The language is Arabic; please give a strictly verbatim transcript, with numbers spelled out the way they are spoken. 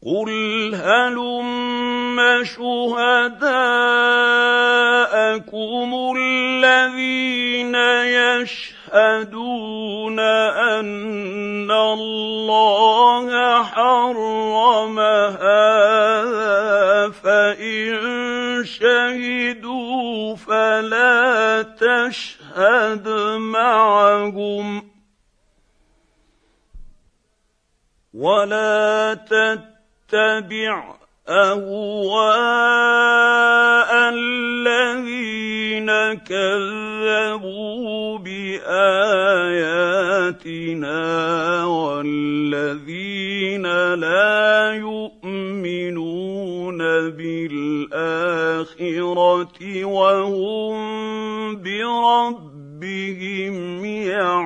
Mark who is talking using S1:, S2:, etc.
S1: قُلْ هَلُمَّ شُهَدَاءَكُمُ الَّذِينَ يَشْهَدُونَ أَنَّ اللَّهَ حَرَّمَ هَٰذَا ۖ فَإِن شَهِدُوا فَلَا تَشْهَدْ مَعَهُمْ ۚ وَلَا تَتَّبِعْ أَهْوَاءَ الَّذِينَ كَذَّبُوا بِآيَاتِنَا وَالَّذِينَ لَا يُؤْمِنُونَ بِالْآخِرَةِ وَهُم بِرَبِّهِمْ يَعْدِلُونَ.